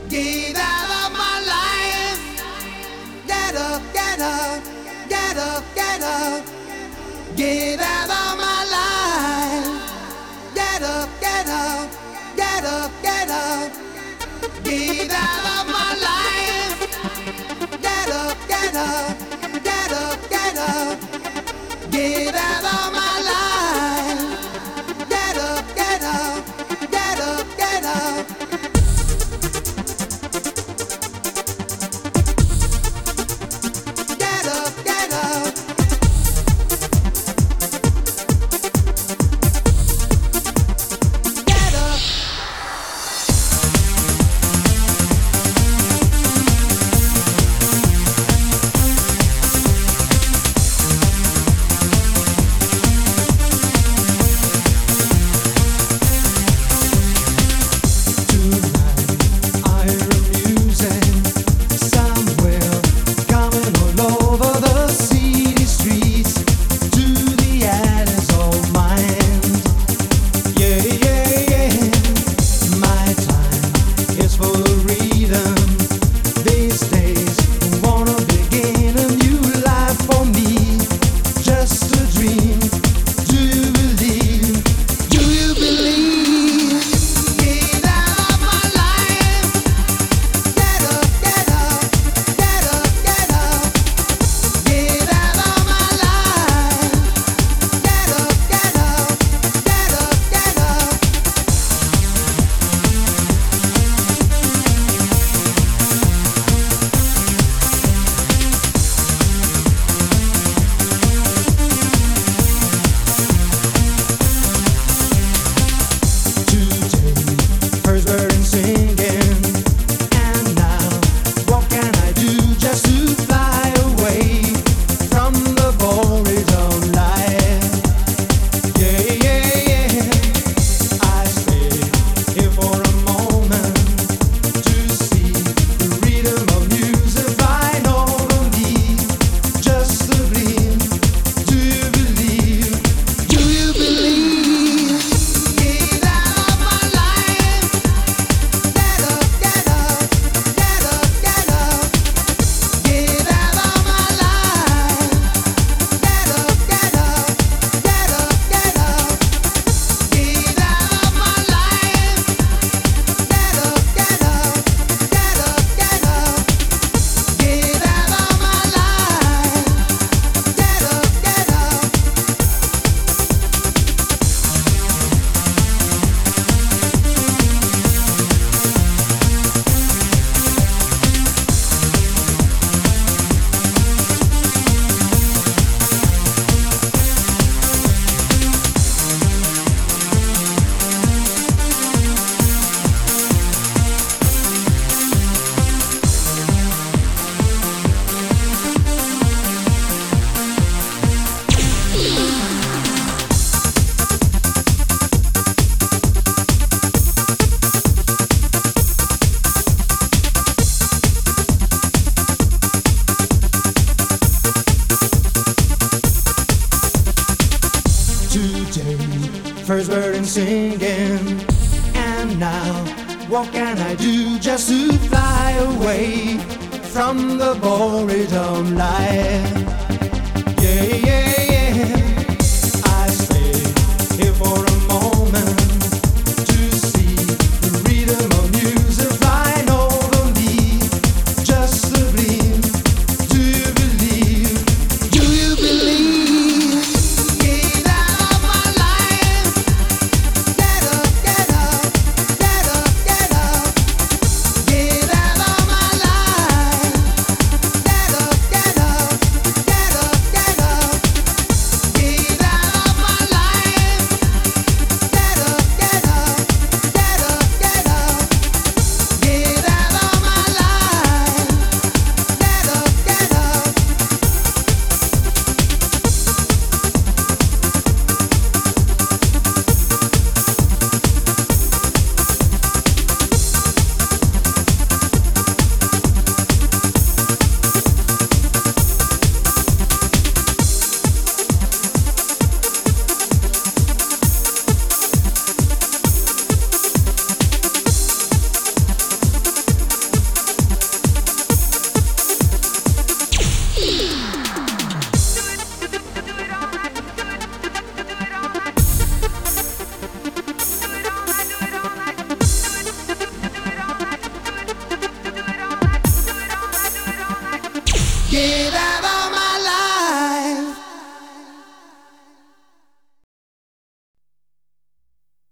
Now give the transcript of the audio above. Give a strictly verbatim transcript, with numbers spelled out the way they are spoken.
Get out of my life. Get up, get up, get up, get up. Get out of my life. Get up, get up, get up, get up. Get out of my life. Get up, get up, get up, get up. Get out of my life. Get up, get up, get up, get up. Get up, get up. Get up. First bird and singing, and now what can I do just to fly away from the boredom life?